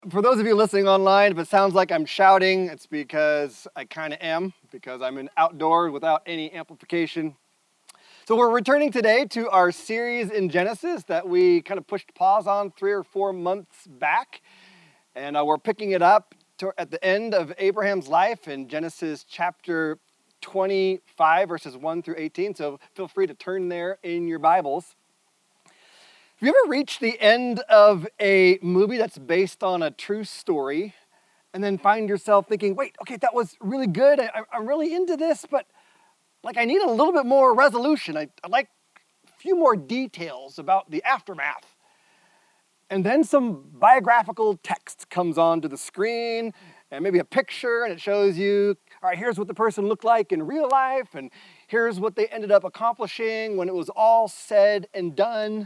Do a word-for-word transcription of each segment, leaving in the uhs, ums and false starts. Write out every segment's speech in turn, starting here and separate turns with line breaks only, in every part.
For those of you listening online, if it sounds like I'm shouting, it's because I kind of am, because I'm in outdoors without any amplification. So we're returning today to our series in Genesis that we kind of pushed pause on three or four months back. And uh, we're picking it up to, at the end of Abraham's life in Genesis chapter twenty-five, verses one through eighteen. So feel free to turn there in your Bibles. Have you ever reached the end of a movie that's based on a true story and then find yourself thinking, wait, okay, that was really good. I, I'm really into this, but like I need a little bit more resolution. I, I like a few more details about the aftermath. And then some biographical text comes onto the screen and maybe a picture, and it shows you, all right, here's what the person looked like in real life, and here's what they ended up accomplishing when it was all said and done.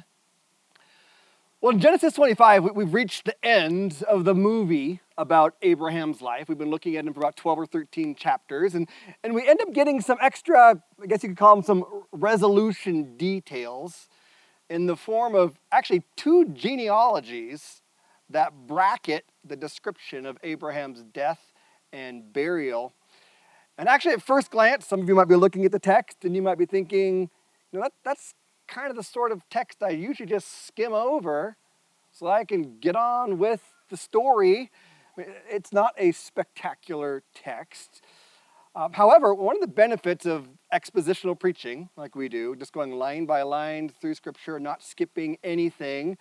Well, in Genesis twenty-five, we've reached the end of the movie about Abraham's life. We've been looking at him for about twelve or thirteen chapters, and, and we end up getting some extra, I guess you could call them some resolution details in the form of actually two genealogies that bracket the description of Abraham's death and burial. And actually, at first glance, some of you might be looking at the text, and you might be thinking, you know, that, that's kind of the sort of text I usually just skim over so I can get on with the story. It's not a spectacular text. Um, however, one of the benefits of expositional preaching, like we do, just going line by line through Scripture, not skipping anything,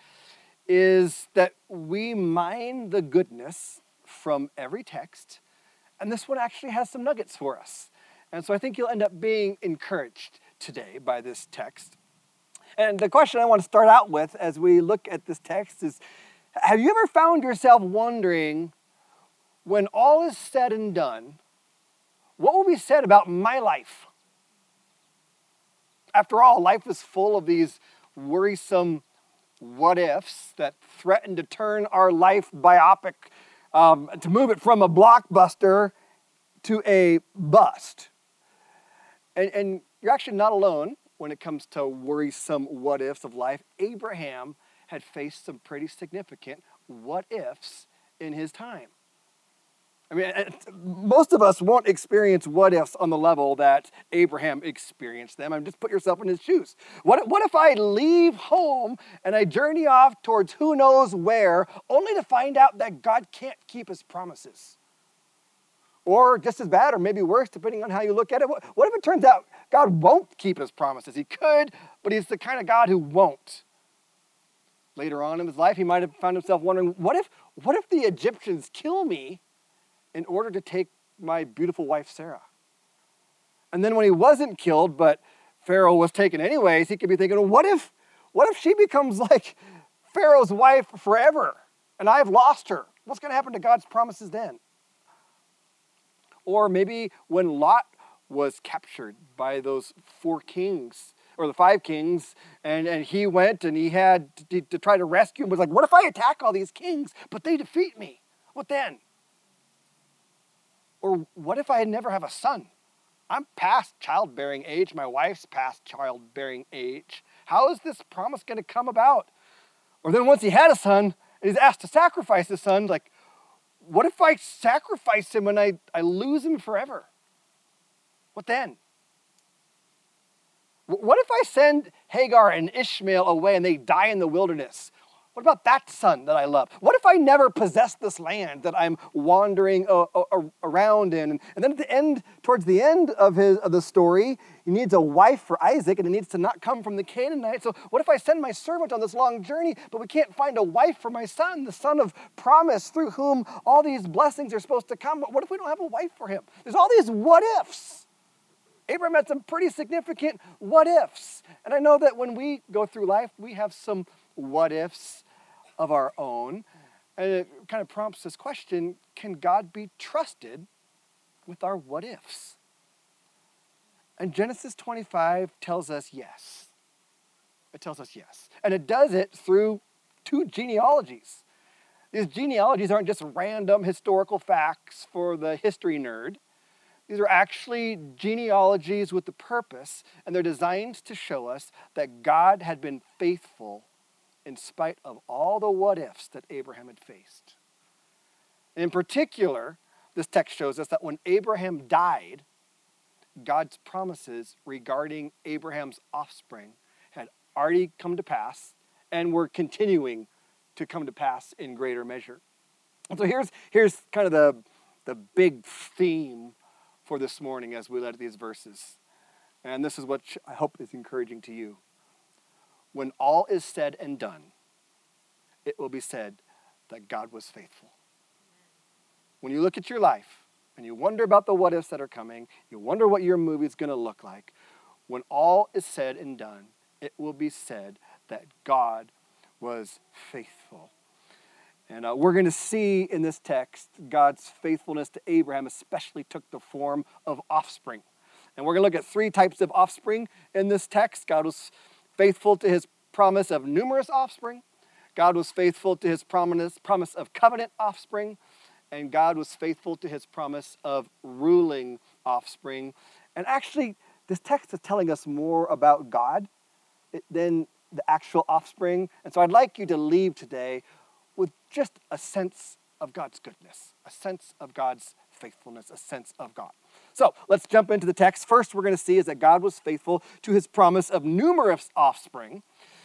is that we mine the goodness from every text, and this one actually has some nuggets for us. And so I think you'll end up being encouraged today by this text. And the question I want to start out with as we look at this text is, have you ever found yourself wondering, when all is said and done, what will be said about my life? After all, life is full of these worrisome what-ifs that threaten to turn our life biopic, um, to move it from a blockbuster to a bust. And, and you're actually not alone when it comes to worrisome what-ifs of life. Abraham had faced some pretty significant what-ifs in his time. I mean, most of us won't experience what-ifs on the level that Abraham experienced them. I mean, just put yourself in his shoes. What, what if I leave home and I journey off towards who knows where, only to find out that God can't keep his promises? Or just as bad, or maybe worse, depending on how you look at it. What if it turns out God won't keep his promises? He could, but he's the kind of God who won't. Later on in his life, he might have found himself wondering, what if, what if the Egyptians kill me in order to take my beautiful wife, Sarah? And then when he wasn't killed, but Pharaoh was taken anyways, he could be thinking, well, what if, what if she becomes like Pharaoh's wife forever, and I've lost her? What's going to happen to God's promises then? Or maybe when Lot was captured by those four kings, or the five kings, and, and he went and he had to, to try to rescue him, was like, what if I attack all these kings, but they defeat me? What then? Or what if I never have a son? I'm past childbearing age. My wife's past childbearing age. How is this promise going to come about? Or then once he had a son, and he's asked to sacrifice his son, like, what if I sacrifice him and I, I lose him forever? What then? What if I send Hagar and Ishmael away and they die in the wilderness? What about that son that I love? What if I never possess this land that I'm wandering uh, uh, around in? And then at the end, towards the end of his of the story, he needs a wife for Isaac, and it needs to not come from the Canaanites. So what if I send my servant on this long journey, but we can't find a wife for my son, the son of promise, through whom all these blessings are supposed to come? But what if we don't have a wife for him? There's all these what ifs. Abraham had some pretty significant what ifs. And I know that when we go through life, we have some what ifs of our own. And it kind of prompts this question, can God be trusted with our what ifs? And Genesis twenty-five tells us yes. It tells us yes. And it does it through two genealogies. These genealogies aren't just random historical facts for the history nerd. These are actually genealogies with a purpose, and they're designed to show us that God had been faithful in spite of all the what-ifs that Abraham had faced. In particular, this text shows us that when Abraham died, God's promises regarding Abraham's offspring had already come to pass and were continuing to come to pass in greater measure. And so here's, here's kind of the, the big theme for this morning as we look at these verses. And this is what I hope is encouraging to you. When all is said and done, it will be said that God was faithful. When you look at your life and you wonder about the what-ifs that are coming, you wonder what your movie's going to look like, when all is said and done, it will be said that God was faithful. And uh, we're going to see in this text, God's faithfulness to Abraham especially took the form of offspring. And we're going to look at three types of offspring in this text. God was faithful to his promise of numerous offspring. God was faithful to his promise, promise of covenant offspring. And God was faithful to his promise of ruling offspring. And actually, this text is telling us more about God than the actual offspring. And so I'd like you to leave today with just a sense of God's goodness, a sense of God's faithfulness, a sense of God. So let's jump into the text. First, we're going to see is that God was faithful to his promise of numerous offspring.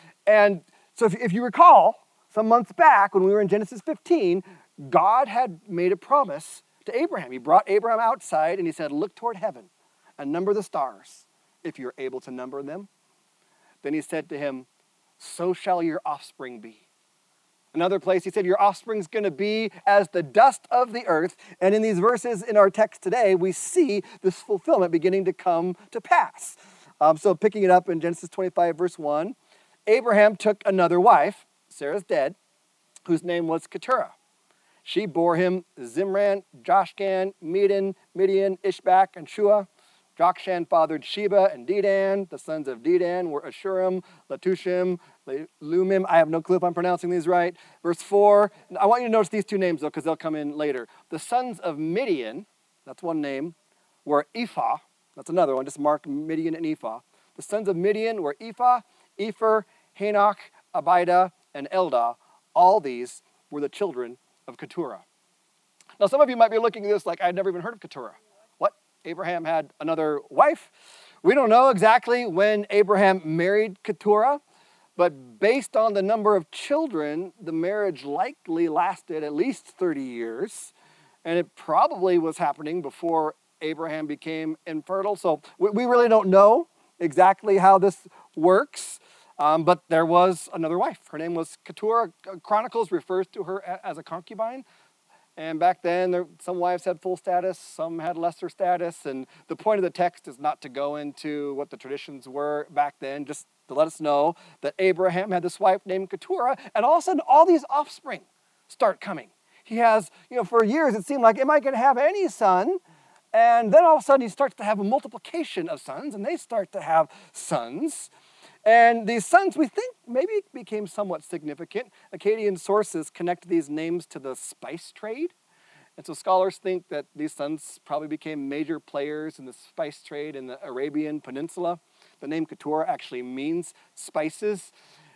And so if, if you recall, some months back when we were in Genesis fifteen, God had made a promise to Abraham. He brought Abraham outside and he said, look toward heaven and number the stars if you're able to number them. Then he said to him, so shall your offspring be. Another place he said, your offspring's going to be as the dust of the earth. And in these verses in our text today, we see this fulfillment beginning to come to pass. Um, so picking it up in Genesis twenty-five, verse one, Abraham took another wife, Sarah's dead, whose name was Keturah. She bore him Zimran, Joshgan, Medan, Midian, Ishbak, and Shua. Jokshan fathered Sheba and Dedan. The sons of Dedan were Ashurim, Letushim, Lumim. I have no clue if I'm pronouncing these right. Verse four. I want you to notice these two names, though, because they'll come in later. The sons of Midian, that's one name, were Ephah. That's another one. Just mark Midian and Ephah. The sons of Midian were Ephah, Epher, Hanok, Abida, and Eldah. All these were the children of Keturah. Now, some of you might be looking at this like, I'd never even heard of Keturah. What? Abraham had another wife? We don't know exactly when Abraham married Keturah, but based on the number of children, the marriage likely lasted at least thirty years, and it probably was happening before Abraham became infertile. So we, we really don't know exactly how this works. Um, but there was another wife. Her name was Keturah. Chronicles refers to her as a concubine. And back then, there, some wives had full status, some had lesser status. And the point of the text is not to go into what the traditions were back then, just to let us know that Abraham had this wife named Keturah. And all of a sudden, all these offspring start coming. He has, you know, for years it seemed like, am I going to have any son? And then all of a sudden, he starts to have a multiplication of sons, and they start to have sons. And these sons, we think, maybe became somewhat significant. Akkadian sources connect these names to the spice trade. And so scholars think that these sons probably became major players in the spice trade in the Arabian Peninsula. The name Keturah actually means spices.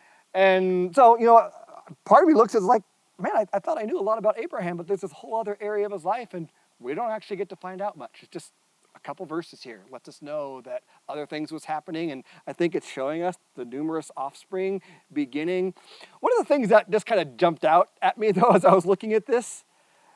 And so, you know, part of me looks at it like, man, I, I thought I knew a lot about Abraham, but there's this whole other area of his life, and we don't actually get to find out much. It's just a couple verses here lets us know that other things was happening, and I think it's showing us the numerous offspring beginning. One of the things that just kind of jumped out at me, though, as I was looking at this,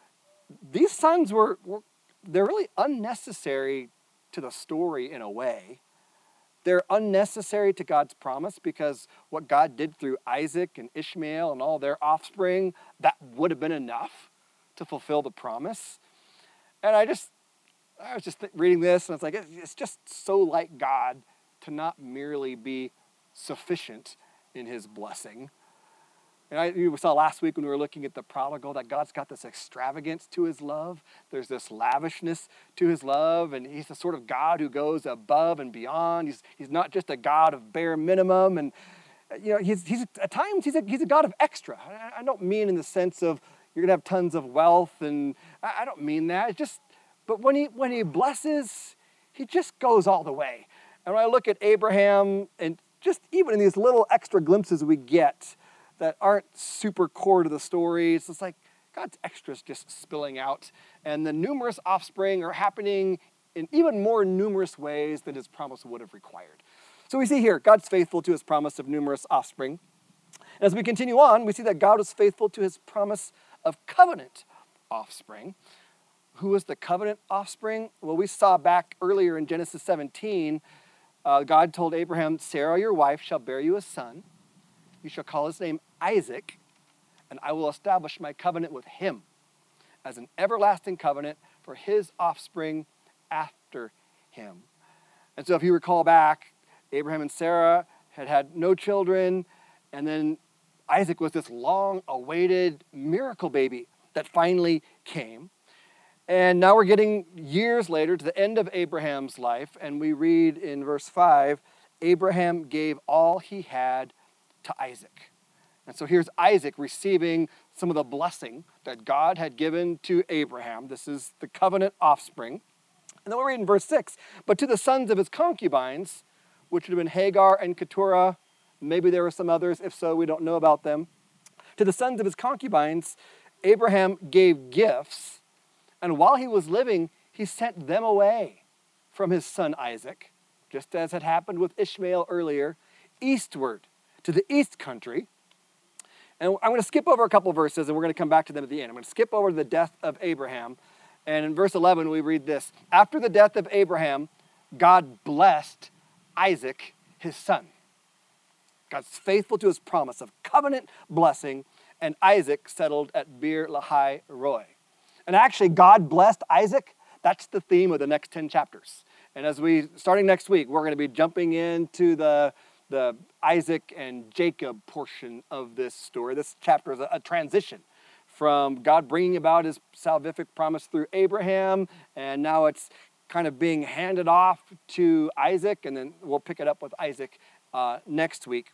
these sons were, were they're really unnecessary to the story in a way. They're unnecessary to God's promise because what God did through Isaac and Ishmael and all their offspring, that would have been enough to fulfill the promise. And I just I was just th- reading this, and it's like, it's just so like God to not merely be sufficient in his blessing. And I, you saw last week when we were looking at the prodigal that God's got this extravagance to his love. There's this lavishness to his love, and he's the sort of God who goes above and beyond. He's he's not just a God of bare minimum, and you know he's he's at times he's a he's a God of extra. I, I don't mean in the sense of you're gonna have tons of wealth, and I, I don't mean that. It's just But when he when he blesses, he just goes all the way. And when I look at Abraham, and just even in these little extra glimpses we get that aren't super core to the story, it's just like God's extras just spilling out. And the numerous offspring are happening in even more numerous ways than his promise would have required. So we see here, God's faithful to his promise of numerous offspring. And as we continue on, we see that God was faithful to his promise of covenant offspring. Who was the covenant offspring? Well, we saw back earlier in Genesis seventeen, uh, God told Abraham, Sarah, your wife, shall bear you a son. You shall call his name Isaac, and I will establish my covenant with him as an everlasting covenant for his offspring after him. And so if you recall back, Abraham and Sarah had had no children, and then Isaac was this long-awaited miracle baby that finally came. And now we're getting years later to the end of Abraham's life, and we read in verse five, Abraham gave all he had to Isaac. And so here's Isaac receiving some of the blessing that God had given to Abraham. This is the covenant offspring. And then we read in verse six, but to the sons of his concubines, which would have been Hagar and Keturah, maybe there were some others, if so, we don't know about them. To the sons of his concubines, Abraham gave gifts, and while he was living, he sent them away from his son Isaac, just as had happened with Ishmael earlier, eastward to the east country. And I'm going to skip over a couple verses, and we're going to come back to them at the end. I'm going to skip over the death of Abraham. And in verse eleven, we read this. After the death of Abraham, God blessed Isaac, his son. God's faithful to his promise of covenant blessing, and Isaac settled at Beer Lahai Roi. And actually, God blessed Isaac. That's the theme of the next ten chapters. And as we, starting next week, we're going to be jumping into the, the Isaac and Jacob portion of this story. This chapter is a, a transition from God bringing about his salvific promise through Abraham, and now it's kind of being handed off to Isaac, and then we'll pick it up with Isaac uh, next week.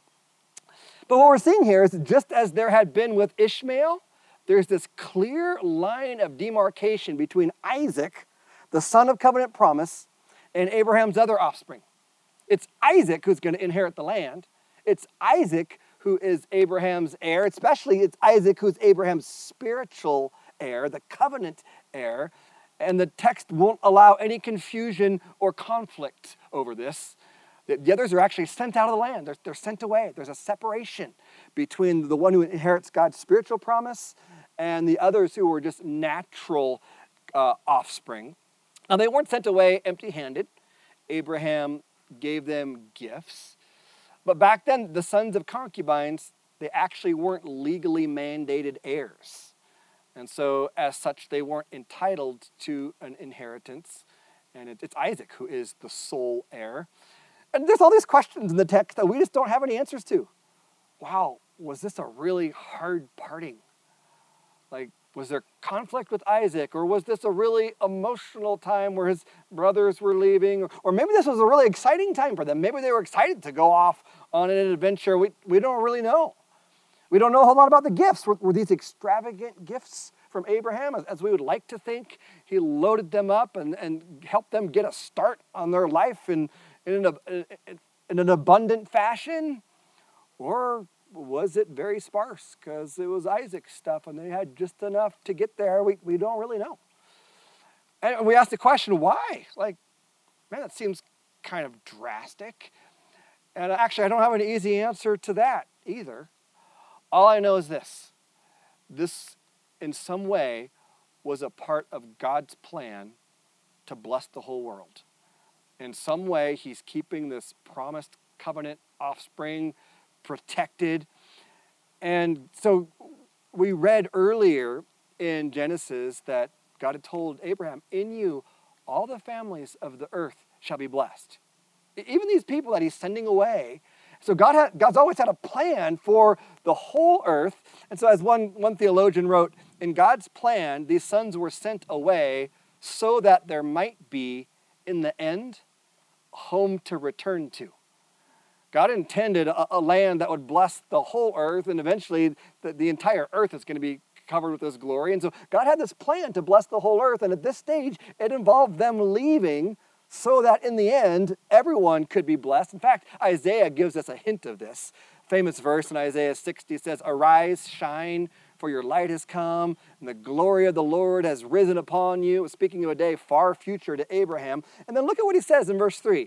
But what we're seeing here is just as there had been with Ishmael, there's this clear line of demarcation between Isaac, the son of covenant promise, and Abraham's other offspring. It's Isaac who's going to inherit the land. It's Isaac who is Abraham's heir, especially it's Isaac who's Abraham's spiritual heir, the covenant heir. And the text won't allow any confusion or conflict over this. The others are actually sent out of the land. They're, they're sent away. There's a separation between the one who inherits God's spiritual promise and the others who were just natural uh, offspring. Now, they weren't sent away empty-handed. Abraham gave them gifts. But back then, the sons of concubines, they actually weren't legally mandated heirs. And so, as such, they weren't entitled to an inheritance. And it, it's Isaac who is the sole heir. And there's all these questions in the text that we just don't have any answers to. Wow, was this a really hard parting? Like, was there conflict with Isaac? Or was this a really emotional time where his brothers were leaving? Or, or maybe this was a really exciting time for them. Maybe they were excited to go off on an adventure. We, we don't really know. We don't know a whole lot about the gifts. Were, were these extravagant gifts from Abraham? As, as we would like to think, he loaded them up and, and helped them get a start on their life in, in, an, in an abundant fashion? Or was it very sparse because it was Isaac's stuff and they had just enough to get there? We, we don't really know. And we asked the question, why? Like, man, that seems kind of drastic. And actually, I don't have an easy answer to that either. All I know is this. This, in some way, was a part of God's plan to bless the whole world. In some way, he's keeping this promised covenant offspring protected. And so we read earlier in Genesis that God had told Abraham, in you, all the families of the earth shall be blessed. Even these people that he's sending away. So God had, God's always had a plan for the whole earth. And so as one, one theologian wrote, in God's plan, these sons were sent away so that there might be, in the end, a home to return to. God intended a, a land that would bless the whole earth, and eventually the, the entire earth is going to be covered with his glory. And so God had this plan to bless the whole earth, and at this stage, it involved them leaving so that in the end, everyone could be blessed. In fact, Isaiah gives us a hint of this. Famous verse in Isaiah sixty says, arise, shine, for your light has come, and the glory of the Lord has risen upon you. Speaking of a day far future to Abraham. And then look at what he says in verse three.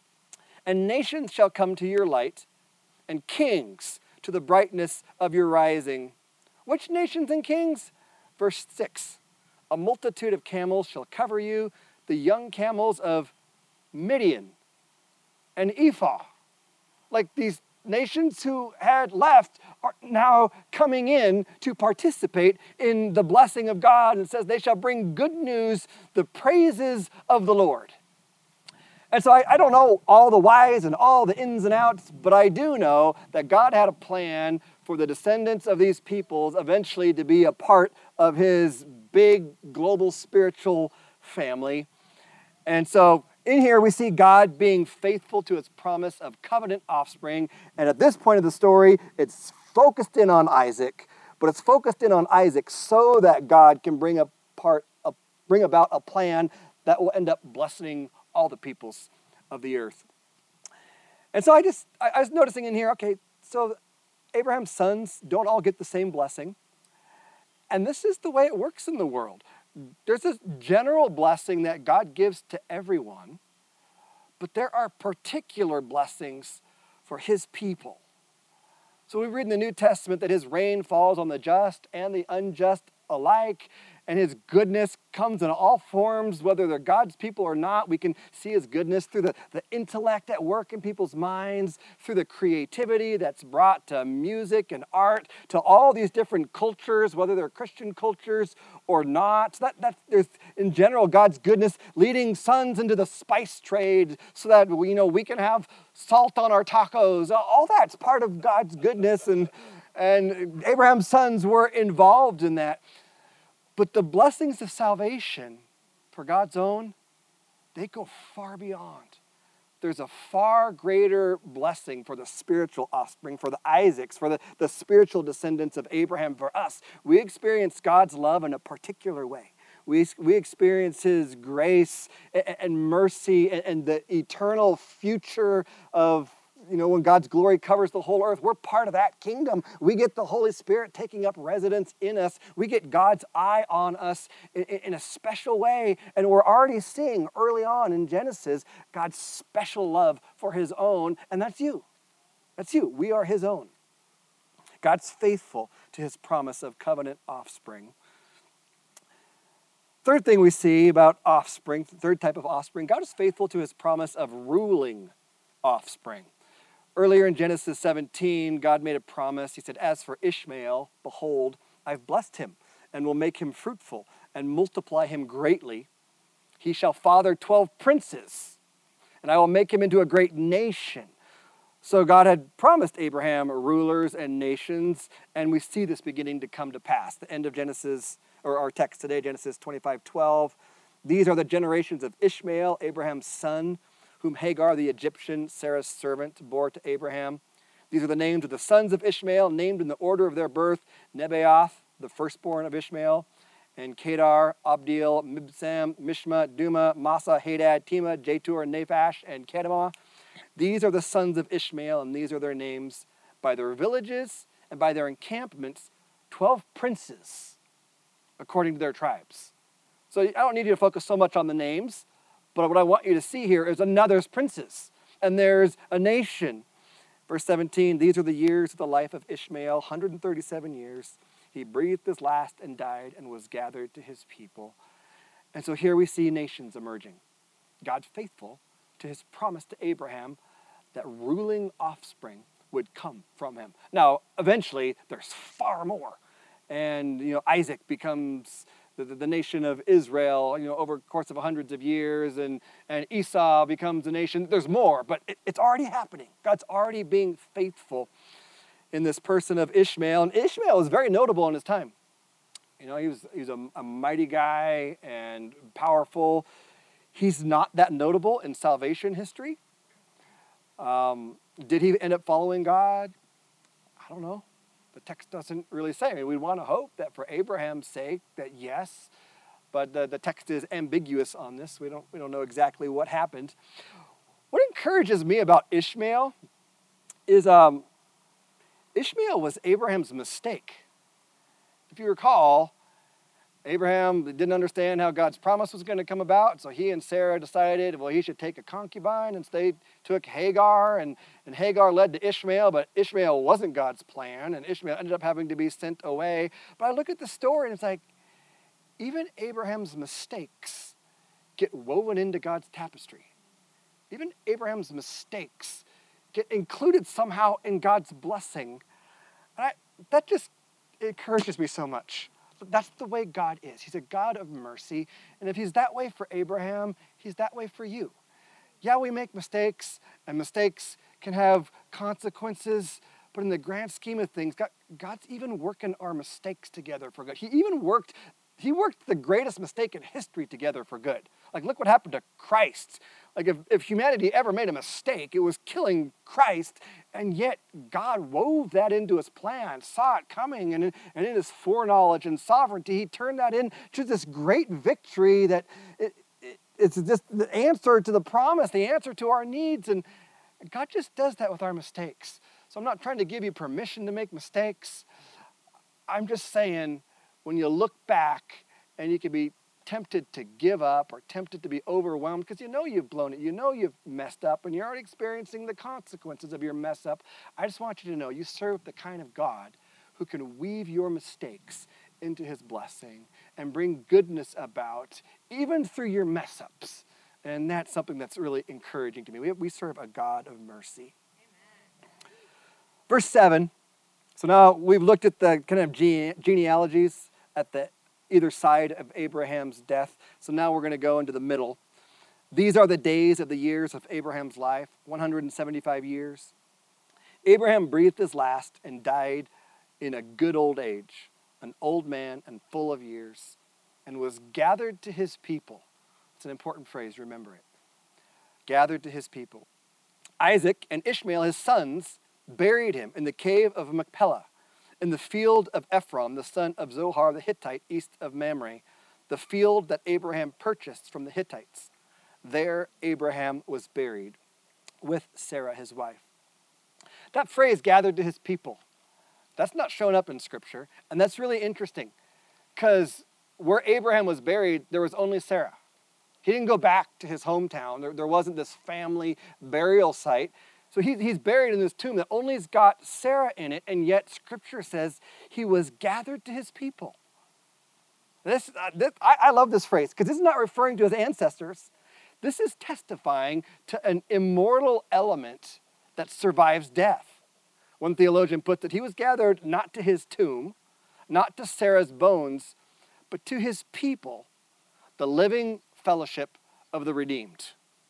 And nations shall come to your light, and kings to the brightness of your rising. Which nations and kings? Verse six. A multitude of camels shall cover you, the young camels of Midian and Ephah. Like these nations who had left are now coming in to participate in the blessing of God, and says they shall bring good news, the praises of the Lord. And so I, I don't know all the whys and all the ins and outs, but I do know that God had a plan for the descendants of these peoples eventually to be a part of his big global spiritual family. And so in here we see God being faithful to his promise of covenant offspring. And at this point of the story, it's focused in on Isaac, but it's focused in on Isaac so that God can bring a part, a, bring about a plan that will end up blessing all the peoples of the earth. And so I just, I, I was noticing in here, okay, so Abraham's sons don't all get the same blessing. And this is the way it works in the world. There's this general blessing that God gives to everyone, but there are particular blessings for his people. So we read in the New Testament that his rain falls on the just and the unjust alike, and his goodness comes in all forms, whether they're God's people or not. We can see his goodness through the, the intellect at work in people's minds, through the creativity that's brought to music and art, to all these different cultures, whether they're Christian cultures or not. So that, that there's, in general, God's goodness leading sons into the spice trade so that we, you know, we can have salt on our tacos. All that's part of God's goodness, and, and Abraham's sons were involved in that. But the blessings of salvation for God's own, they go far beyond. There's a far greater blessing for the spiritual offspring, for the Isaacs, for the, the spiritual descendants of Abraham, for us. We experience God's love in a particular way. We, we experience his grace and, and mercy and, and the eternal future of, you know, when God's glory covers the whole earth. We're part of that kingdom. We get the Holy Spirit taking up residence in us. We get God's eye on us in, in a special way. And we're already seeing early on in Genesis God's special love for his own. And that's you. That's you. We are his own. God's faithful to his promise of covenant offspring. Third thing we see about offspring, third type of offspring, God is faithful to his promise of ruling offspring. Earlier in Genesis seventeen, God made a promise. He said, as for Ishmael, behold, I've blessed him and will make him fruitful and multiply him greatly. He shall father twelve princes, and I will make him into a great nation. So God had promised Abraham rulers and nations, and we see this beginning to come to pass. The end of Genesis, or our text today, Genesis twenty-five twelve. These are the generations of Ishmael, Abraham's son, whom Hagar the Egyptian, Sarah's servant, bore to Abraham. These are the names of the sons of Ishmael, named in the order of their birth: Nebaioth, the firstborn of Ishmael, and Kedar, Abdil, Mibsam, Mishma, Duma, Massa, Hadad, Tema, Jetur, Naphash, and Kedemah. These are the sons of Ishmael, and these are their names by their villages and by their encampments, twelve princes, according to their tribes. So I don't need you to focus so much on the names, but what I want you to see here is another princes, and there's a nation. Verse seventeen, these are the years of the life of Ishmael, one hundred thirty-seven years. He breathed his last and died and was gathered to his people. And so here we see nations emerging. God faithful to his promise to Abraham that ruling offspring would come from him. Now, eventually, there's far more. And, you know, Isaac becomes The, the, the nation of Israel, you know, over the course of hundreds of years, and, and Esau becomes a nation. There's more, but it, it's already happening. God's already being faithful in this person of Ishmael. And Ishmael is very notable in his time. You know, he was, he was a, a mighty guy and powerful. He's not that notable in salvation history. Um, did he end up following God? I don't know. The text doesn't really say. I mean, we want to hope that for Abraham's sake, that yes, but the, the text is ambiguous on this. We don't, we don't know exactly what happened. What encourages me about Ishmael is um, Ishmael was Abraham's mistake. if you recall, Abraham didn't understand how God's promise was going to come about, so he and Sarah decided, well, he should take a concubine, and so they took Hagar, and, and Hagar led to Ishmael, but Ishmael wasn't God's plan, and Ishmael ended up having to be sent away. But I look at the story, and it's like, even Abraham's mistakes get woven into God's tapestry. Even Abraham's mistakes get included somehow in God's blessing. And I, that just encourages me so much. That's the way God is. He's a God of mercy. And if he's that way for Abraham, he's that way for you. Yeah, we make mistakes, and mistakes can have consequences, but in the grand scheme of things, God, God's even working our mistakes together for good. He even worked, he worked the greatest mistake in history together for good. Like, look what happened to Christ. Like, if, if humanity ever made a mistake, it was killing Christ, and yet God wove that into his plan, saw it coming, and in, and in his foreknowledge and sovereignty, he turned that into this great victory that it, it, it's just the answer to the promise, the answer to our needs, and God just does that with our mistakes. So I'm not trying to give you permission to make mistakes. I'm just saying, when you look back and you can be tempted to give up or tempted to be overwhelmed because you know you've blown it, you know you've messed up, and you're already experiencing the consequences of your mess up, I just want you to know you serve the kind of God who can weave your mistakes into his blessing and bring goodness about even through your mess ups. And that's something that's really encouraging to me. We, we serve a God of mercy. Amen. Verse seven. So now we've looked at the kind of gene- genealogies at the either side of Abraham's death. So now we're going to go into the middle. These are the days of the years of Abraham's life, one hundred seventy-five years. Abraham breathed his last and died in a good old age, an old man and full of years, and was gathered to his people. It's an important phrase, remember it. Gathered to his people. Isaac and Ishmael, his sons, buried him in the cave of Machpelah, in the field of Ephron, the son of Zohar the Hittite, east of Mamre, the field that Abraham purchased from the Hittites. There Abraham was buried with Sarah his wife. That phrase, gathered to his people, that's not shown up in Scripture, and that's really interesting, because where Abraham was buried, there was only Sarah. He didn't go back to his hometown. There, there wasn't this family burial site. So he, he's buried in this tomb that only's got Sarah in it, and yet Scripture says he was gathered to his people. This, uh, this I, I love this phrase, because this is not referring to his ancestors. This is testifying to an immortal element that survives death. One theologian puts it, he was gathered not to his tomb, not to Sarah's bones, but to his people, the living fellowship of the redeemed.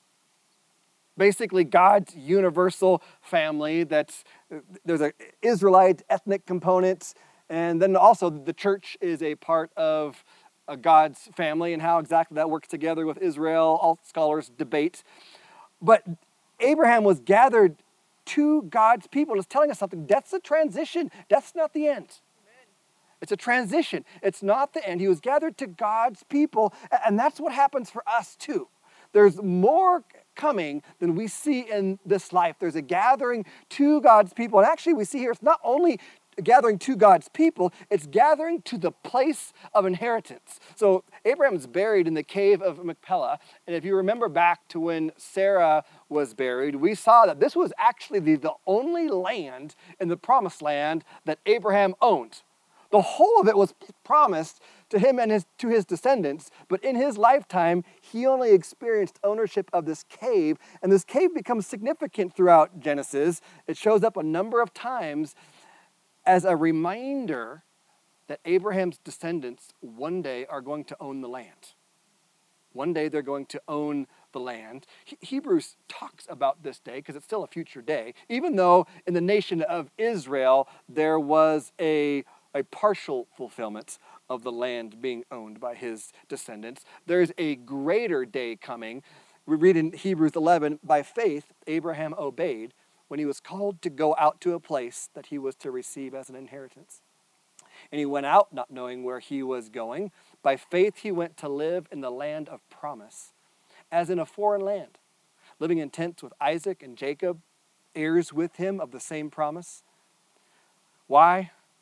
Basically, God's universal family. That's there's an Israelite ethnic component, and then also the church is a part of a God's family, and how exactly that works together with Israel, all scholars debate. But Abraham was gathered to God's people. It's telling us something. Death's a transition. Death's not the end. It's a transition. It's not the end. He was gathered to God's people, and that's what happens for us too. There's more coming than we see in this life. There's a gathering to God's people. And actually, we see here, it's not only gathering to God's people, it's gathering to the place of inheritance. So Abraham's buried in the cave of Machpelah. And if you remember back to when Sarah was buried, we saw that this was actually the, the only land in the promised land that Abraham owned. The whole of it was promised to him and his, to his descendants, but in his lifetime, he only experienced ownership of this cave, and this cave becomes significant throughout Genesis. It shows up a number of times as a reminder that Abraham's descendants one day are going to own the land. One day they're going to own the land. He- Hebrews talks about this day because it's still a future day, even though in the nation of Israel there was a a partial fulfillment of the land being owned by his descendants. There's a greater day coming. We read in Hebrews eleven, by faith, Abraham obeyed when he was called to go out to a place that he was to receive as an inheritance. And he went out not knowing where he was going. By faith, he went to live in the land of promise, as in a foreign land, living in tents with Isaac and Jacob, heirs with him of the same promise. Why?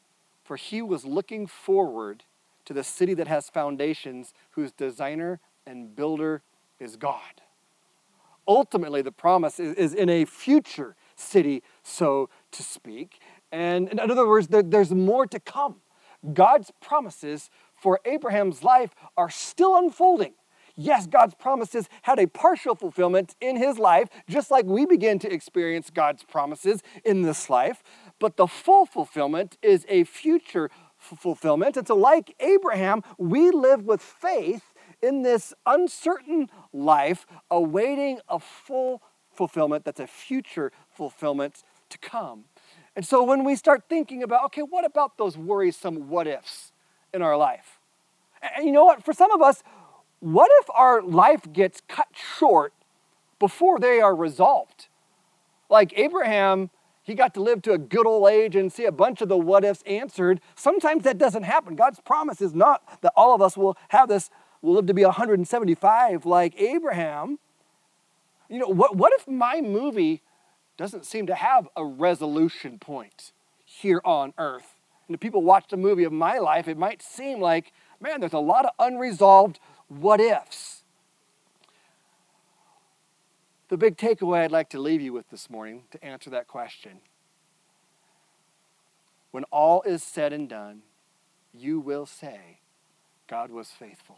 for he was looking forward to the city that has foundations, whose designer and builder is God. Ultimately, the promise is, is in a future city, so to speak. And in other words, there, there's more to come. God's promises for Abraham's life are still unfolding. Yes, God's promises had a partial fulfillment in his life, just like we begin to experience God's promises in this life. But the full fulfillment is a future f- fulfillment. And so like Abraham, we live with faith in this uncertain life, awaiting a full fulfillment that's a future fulfillment to come. And so when we start thinking about, okay, what about those worrisome what ifs in our life? And you know what? For some of us, what if our life gets cut short before they are resolved? Like Abraham, he got to live to a good old age and see a bunch of the what ifs answered. Sometimes that doesn't happen. God's promise is not that all of us will have this, will live to be one hundred seventy-five like Abraham. You know, what, what if my movie doesn't seem to have a resolution point here on earth? And if people watch the movie of my life, it might seem like, man, there's a lot of unresolved what ifs. The big takeaway I'd like to leave you with this morning to answer that question: when all is said and done, you will say, God was faithful.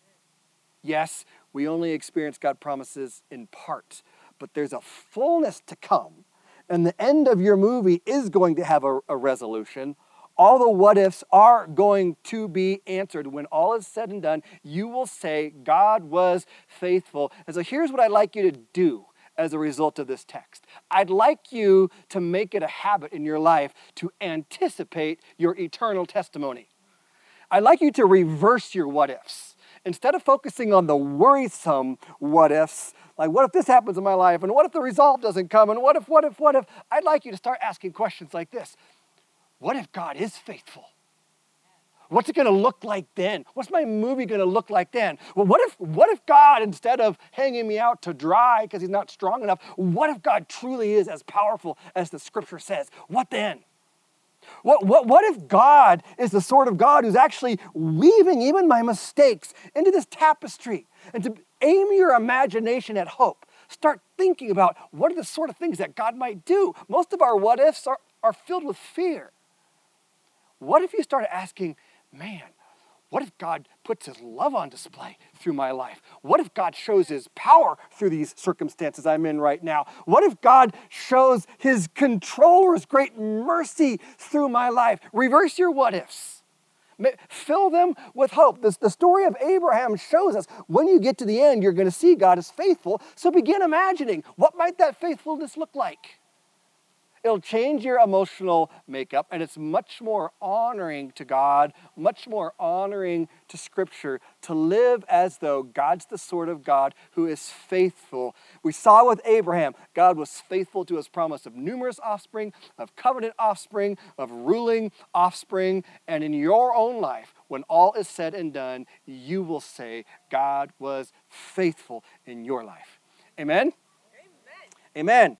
Yes, we only experience God's promises in part, but there's a fullness to come. And the end of your movie is going to have a, a resolution. All the what ifs are going to be answered. When all is said and done, you will say, God was faithful. And so here's what I'd like you to do as a result of this text. I'd like you to make it a habit in your life to anticipate your eternal testimony. I'd like you to reverse your what ifs. Instead of focusing on the worrisome what ifs, like what if this happens in my life, and what if the resolve doesn't come, and what if, what if, what if, I'd like you to start asking questions like this. What if God is faithful? What's it going to look like then? What's my movie going to look like then? Well, what if, what if God, instead of hanging me out to dry because he's not strong enough, what if God truly is as powerful as the scripture says? What then? What, what, what if God is the sort of God who's actually weaving even my mistakes into this tapestry? And to aim your imagination at hope, start thinking about what are the sort of things that God might do. Most of our what ifs are, are filled with fear. What if you started asking, man, what if God puts his love on display through my life? What if God shows his power through these circumstances I'm in right now? What if God shows his control or his great mercy through my life? Reverse your what ifs. Fill them with hope. The, the story of Abraham shows us when you get to the end, you're going to see God is faithful. So begin imagining, what might that faithfulness look like? It'll change your emotional makeup, and it's much more honoring to God, much more honoring to Scripture, to live as though God's the sort of God who is faithful. We saw with Abraham, God was faithful to his promise of numerous offspring, of covenant offspring, of ruling offspring, and in your own life, when all is said and done, you will say, God was faithful in your life. Amen? Amen. Amen.